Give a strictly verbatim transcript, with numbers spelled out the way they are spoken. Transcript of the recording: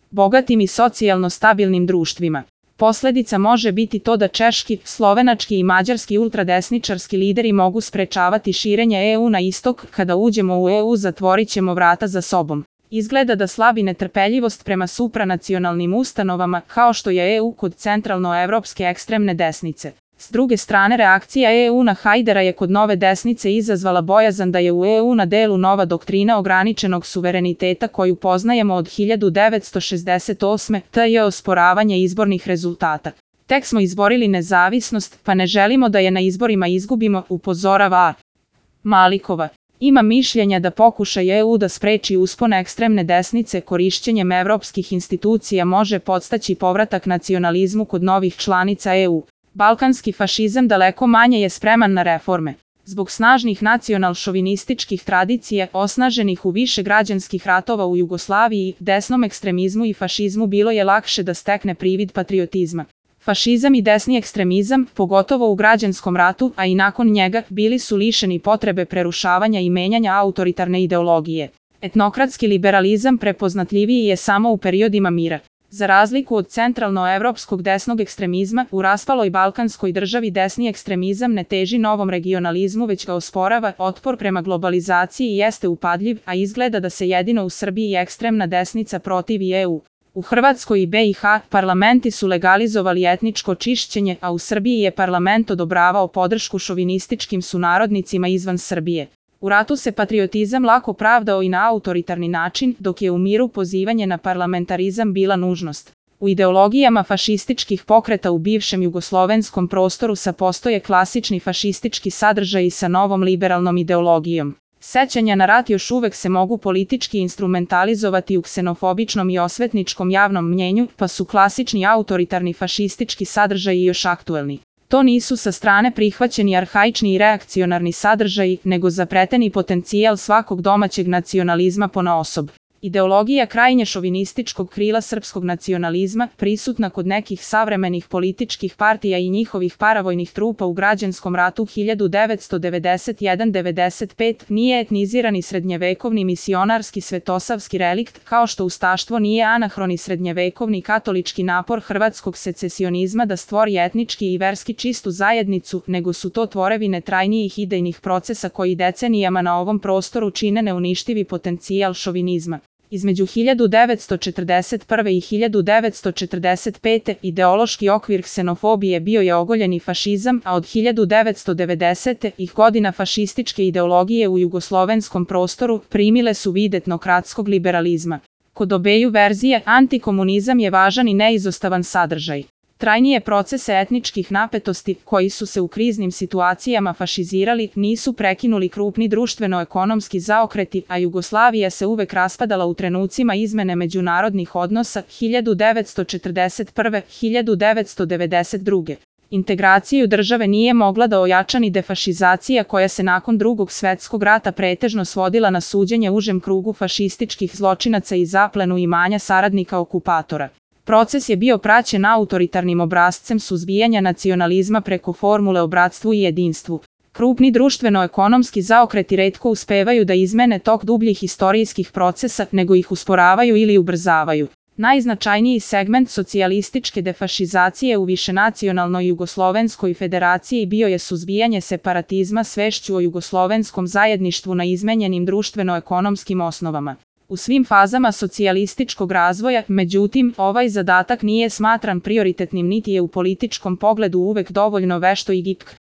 bogatim i socijalno stabilnim društvima. Posledica može biti to da češki, slovenački i mađarski ultradesničarski lideri mogu sprečavati širenje E U na istok. Kada uđemo u E U zatvorit ćemo vrata za sobom. Izgleda da slabi netrpeljivost prema supranacionalnim ustanovama, kao što je E U kod centralnoevropske ekstremne desnice. S druge strane, reakcija E U na Hajdera je kod nove desnice izazvala bojazan da je u E U na delu nova doktrina ograničenog suvereniteta koju poznajemo od hiljadu devetsto šezdeset osme. To je osporavanje izbornih rezultata. Tek smo izborili nezavisnost, pa ne želimo da je na izborima izgubimo, upozorava A. Malikova. Ima mišljenja da pokušaj E U da spreči uspon ekstremne desnice korišćenjem evropskih institucija može podstaći povratak nacionalizmu kod novih članica E U. Balkanski fašizam daleko manje je spreman na reforme. Zbog snažnih nacional-šovinističkih tradicija, osnaženih u više građanskih ratova u Jugoslaviji, desnom ekstremizmu i fašizmu bilo je lakše da stekne privid patriotizma. Fašizam i desni ekstremizam, pogotovo u građanskom ratu, a i nakon njega, bili su lišeni potrebe prerušavanja i menjanja autoritarne ideologije. Etnokratski liberalizam prepoznatljiviji je samo u periodima mira. Za razliku od centralnoevropskog desnog ekstremizma, u raspaloj balkanskoj državi desni ekstremizam ne teži novom regionalizmu već ga osporava, otpor prema globalizaciji jeste upadljiv, a izgleda da se jedino u Srbiji ekstremna desnica protivi E U. U Hrvatskoj i B i H parlamenti su legalizovali etničko čišćenje, a u Srbiji je parlament odobravao podršku šovinističkim sunarodnicima izvan Srbije. U ratu se patriotizam lako pravdao i na autoritarni način, dok je u miru pozivanje na parlamentarizam bila nužnost. U ideologijama fašističkih pokreta u bivšem jugoslovenskom prostoru sa postoje klasični fašistički sadržaji sa novom liberalnom ideologijom. Sećanja na rat još uvek se mogu politički instrumentalizovati u ksenofobičnom i osvetničkom javnom mnjenju, pa su klasični autoritarni fašistički sadržaji još aktuelni. To nisu sa strane prihvaćeni arhaični i reakcionarni sadržaji, nego zapreteni potencijal svakog domaćeg nacionalizma ponaosob. Ideologija krajnje šovinističkog krila srpskog nacionalizma, prisutna kod nekih savremenih političkih partija i njihovih paravojnih trupa u građanskom ratu hiljadu devetsto devedeset jedan do devedeset pet, nije etnizirani srednjevekovni misionarski svetosavski relikt, kao što ustaštvo nije anahroni srednjevekovni katolički napor hrvatskog secesionizma da stvori etnički i verski čistu zajednicu, nego su to tvorevine trajnijih idejnih procesa koji decenijama na ovom prostoru čine neuništivi potencijal šovinizma. Između hiljadu devetsto četrdeset prve i hiljadu devetsto četrdeset pete ideološki okvir ksenofobije bio je ogoljeni fašizam, a od hiljadu devetsto devedesete ih godina fašističke ideologije u jugoslovenskom prostoru primile su vid etnokratskog liberalizma. Kod obeju verzije, antikomunizam je važan i neizostavan sadržaj. Trajnije procese etničkih napetosti, koji su se u kriznim situacijama fašizirali, nisu prekinuli krupni društveno-ekonomski zaokreti, a Jugoslavija se uvek raspadala u trenucima izmene međunarodnih odnosa hiljadu devetsto četrdeset prve do hiljadu devetsto devedeset druge. Integraciju države nije mogla da ojača ni defašizacija koja se nakon Drugog svetskog rata pretežno svodila na suđenje užem krugu fašističkih zločinaca i zaplenu imanja saradnika okupatora. Proces je bio praćen autoritarnim obrascem suzbijanja nacionalizma preko formule o bratstvu i jedinstvu. Krupni društveno-ekonomski zaokreti retko uspevaju da izmene tok dubljih istorijskih procesa, nego ih usporavaju ili ubrzavaju. Najznačajniji segment socijalističke defašizacije u višenacionalnoj Jugoslovenskoj federaciji bio je suzbijanje separatizma svešću o jugoslovenskom zajedništvu na izmenjenim društveno-ekonomskim osnovama. U svim fazama socijalističkog razvoja, međutim, ovaj zadatak nije smatran prioritetnim niti je u političkom pogledu uvek dovoljno vešto i gibk.